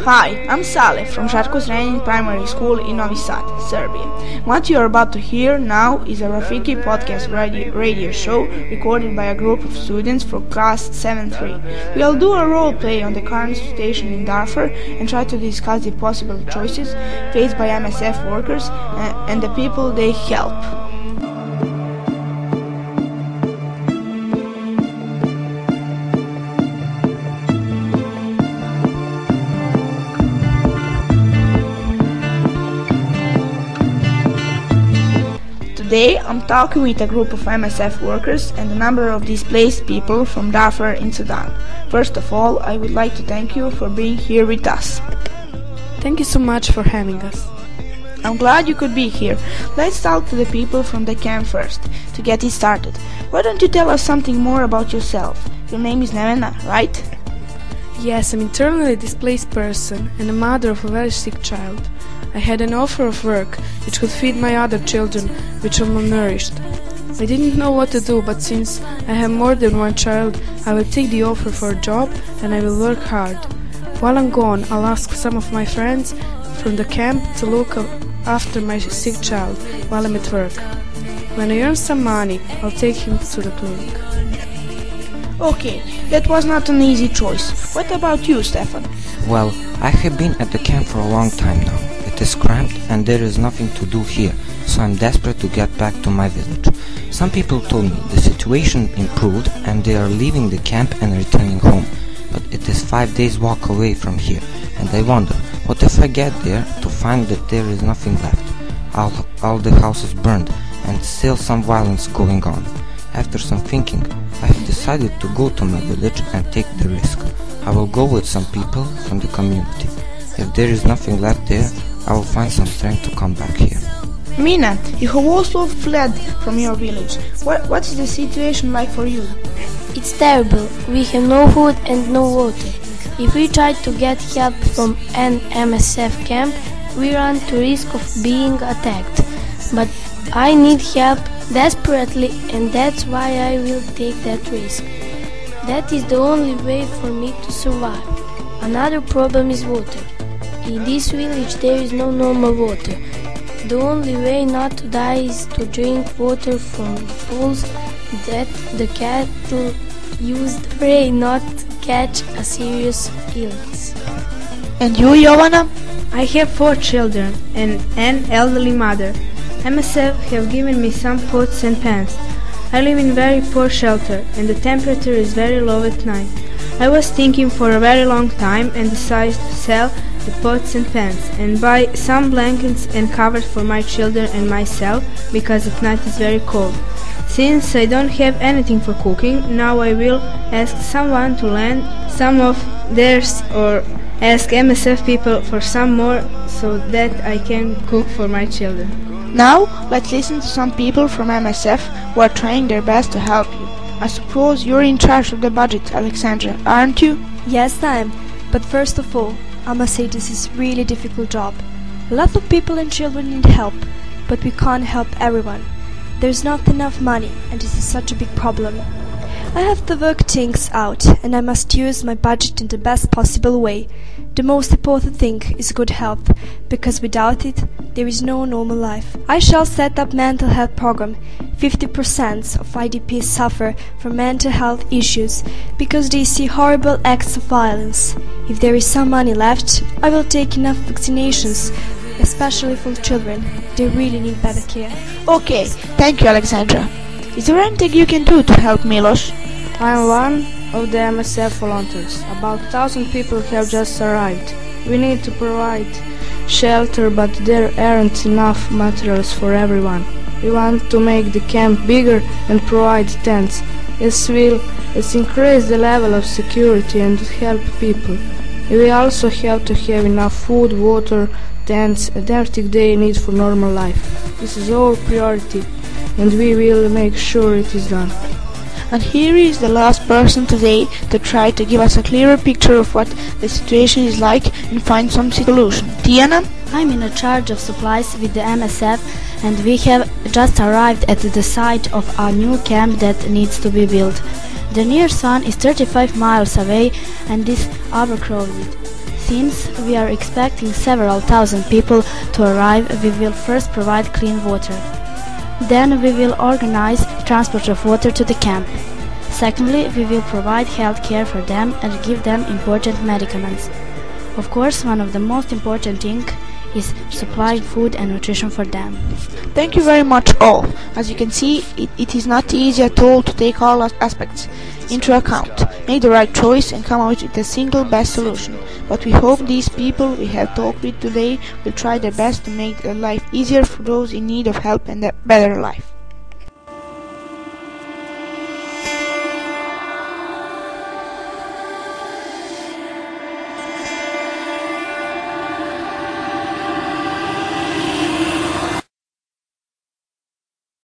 Hi, I'm Saleh from Žarko Zrenjanin Primary School in Novi Sad, Serbia. What you are about to hear now is a Rafiki podcast radio show recorded by a group of students from class 7-3. We'll do a role play on the current situation in Darfur and try to discuss the possible choices faced by MSF workers and the people they help. Today I'm talking with a group of MSF workers and a number of displaced people from Darfur in Sudan. First of all, I would like to thank you for being here with us. Thank you so much for having us. I'm glad you could be here. Let's talk to the people from the camp first, to get it started. Why don't you tell us something more about yourself? Your name is Nevena, right? Yes, I'm an internally displaced person and a mother of a very sick child. I had an offer of work which could feed my other children, which were malnourished. I didn't know what to do, but since I have more than one child, I will take the offer for a job and I will work hard. While I'm gone, I'll ask some of my friends from the camp to look after my sick child while I'm at work. When I earn some money, I'll take him to the clinic. Okay, that was not an easy choice. What about you, Stefan? Well, I have been at the camp for a long time now. It is cramped and there is nothing to do here, so I'm desperate to get back to my village. Some people told me the situation improved and they are leaving the camp and returning home, but it is 5 days walk away from here, and I wonder, what if I get there to find that there is nothing left? All the houses burned and still some violence going on. After some thinking, I have decided to go to my village and take the risk. I will go with some people from the community. If there is nothing left there, I will find some strength to come back here. Mina, you have also fled from your village. What is the situation like for you? It's terrible. We have no food and no water. If we try to get help from an MSF camp, we run the risk of being attacked. But I need help desperately, and that's why I will take that risk. That is the only way for me to survive. Another problem is water. In this village there is no normal water. The only way not to die is to drink water from the pools that the cattle use to pray not to catch a serious illness. And you, Jovana? I have 4 children and an elderly mother. MSF have given me some pots and pans. I live in very poor shelter and the temperature is very low at night. I was thinking for a very long time and decided to sell the pots and pans and buy some blankets and covers for my children and myself because at night is very cold. Since I don't have anything for cooking, now I will ask someone to lend some of theirs or ask MSF people for some more so that I can cook for my children. Now, let's listen to some people from MSF who are trying their best to help you. I suppose you're in charge of the budget, Alexandra, aren't you? Yes, I am. But first of all, I must say this is a really difficult job. A lot of people and children need help, but we can't help everyone. There's not enough money, and this is such a big problem. I have to work things out, and I must use my budget in the best possible way. The most important thing is good health, because without it, there is no normal life. I shall set up mental health program. 50% of IDPs suffer from mental health issues because they see horrible acts of violence. If there is some money left, I will take enough vaccinations, especially for children. They really need better care. Okay, thank you, Alexandra. Is there anything you can do to help Milos? I am one of the MSF volunteers. About 1,000 people have just arrived. We need to provide shelter, but there aren't enough materials for everyone. We want to make the camp bigger and provide tents. This will increase the level of security and help people. We also have to have enough food, water, tents, and everything they need for normal life. This is our priority, and we will make sure it is done. And here is the last person today to try to give us a clearer picture of what the situation is like and find some solution. Tiana? I'm in charge of supplies with the MSF, and we have just arrived at the site of our new camp that needs to be built. The nearest one is 35 miles away and is overcrowded. since we are expecting several thousand people to arrive, we will first provide clean water. Then we will organize transport of water to the camp. Secondly, we will provide health care for them and give them important medicaments. Of course, one of the most important things is supplying food and nutrition for them. Thank you very much all. As you can see, it is not easy at all to take all aspects into account, make the right choice and come out with the single best solution. But we hope these people we have talked with today will try their best to make their life easier for those in need of help and a better life.